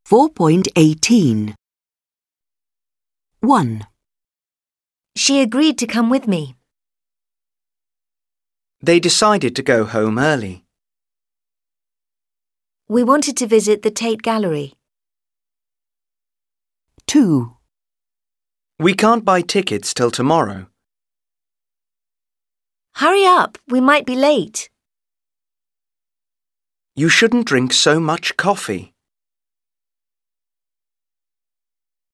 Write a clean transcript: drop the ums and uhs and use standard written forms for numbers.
4.18 1. She agreed to come with me. They decided to go home early. We wanted to visit the Tate Gallery. 2. We can't buy tickets till tomorrow. Hurry up, we might be late. You shouldn't drink so much coffee.